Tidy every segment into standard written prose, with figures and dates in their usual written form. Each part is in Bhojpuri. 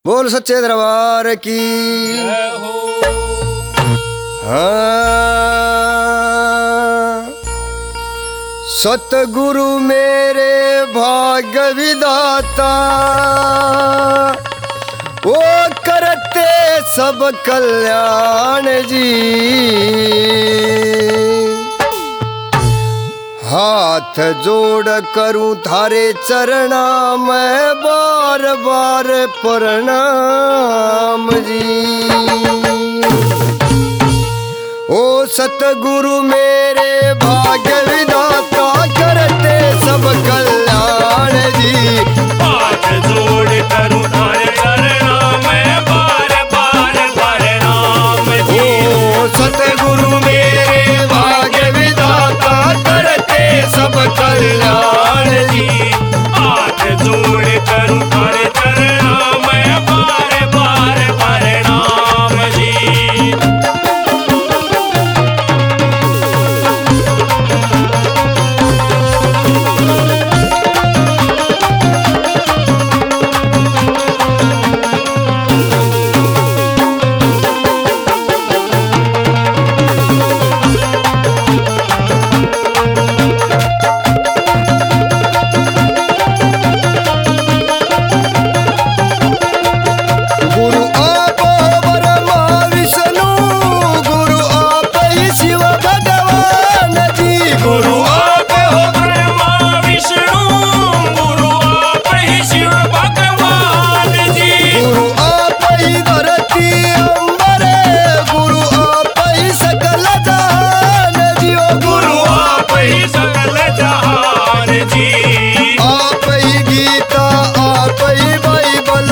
बोल सच्चे दरबार की। हाँ, सतगुरु मेरे भाग्य विधाता, वो करते सब कल्याण जी। हाथ जोड़ करूं थारे चरणा में बार बार प्रणाम जी। ओ सतगुरु मेरे भाग्य विधाता, करते सब कल्याण जी। हाथ जोड़ करूं थारे चरणा में बार बार प्रणाम जी। ओ सतगुरु मेरे भाग्य विधाता, करते सब कल्याण जी। हाथ जोड़ करूं थारे चरणा में बार बार प्रणाम जी। गुरु आप ब्रह्मा विष्णु, गुरु आप ही शिव भगवान जी। गुरु आप हो ब्रह्मा विष्णु, गुरु आप ही शिव भगवान जी। गुरु आप ही धरती अंबर, गुरु आप ही सकल जहान जी। ओ गुरु आप ही सकल जहान जी। आप ही गीता, आप ही बाइबल,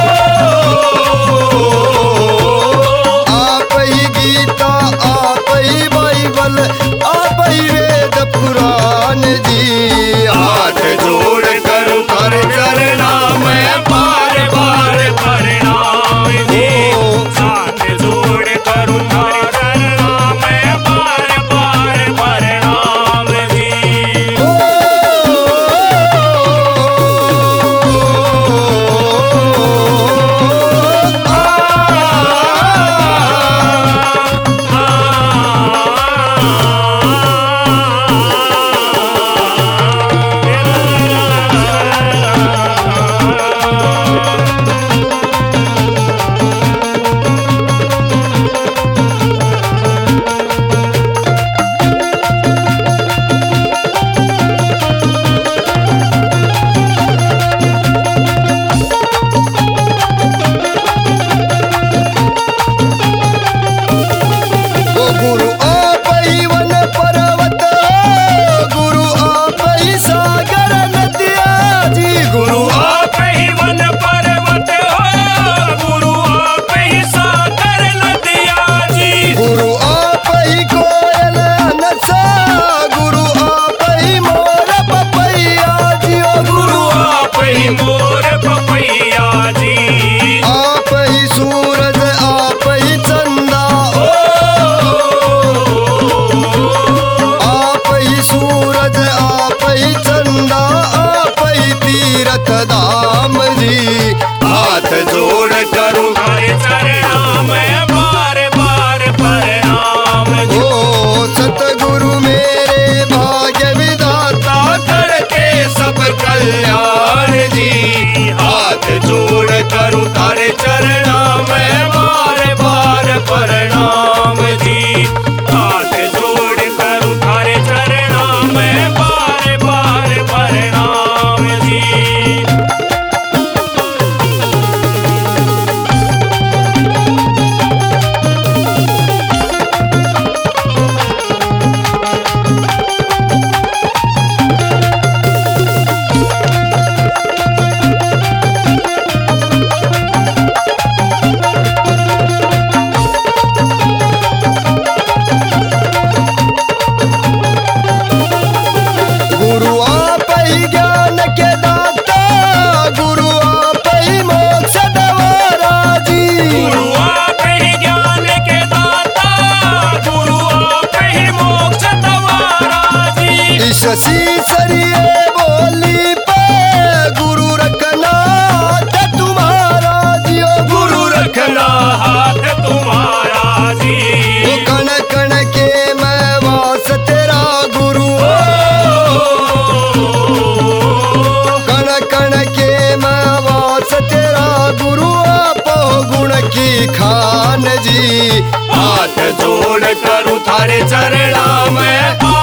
आप ही गीता, आप ही बाइबल, आप ही वेद पुराण जी। हाथ जोड़ कर कर चरणा में बार बार प्रणाम जी। हाथ जोड़ करूं थारे चरणा में बार बार प्रणाम जी। ओ गुरु आप ही वन पर्वत, गुरु आप ही सागर नदिया जी। गुरु आप ही वन पर्वत हो, गुरु आप ही सागर नदिया जी। गुरु आप ही कोयल नशा, गुरु आप ही मोर पपैया जी। ओ गुरु आप ही मोर पपैया जी। आप ही सूरज, आप ही चंदा, आप ही सूरज, आप ही चंदा, आप ही तीरथ धाम जी। हाथ जोड़ करूं थारे चरणा में बार बार प्रणाम जी। ओ सतगुरु मेरे भाग्य विधाता, करते सब कल्याण जी। हाथ जोड़ करूं थारे चरणा में बार बार प्रणाम जी। हाथ जोड़ करूं थारे चरणा में बार बार प्रणाम जी। खान जी। हाथ जोड़ करूं थारे चरणा में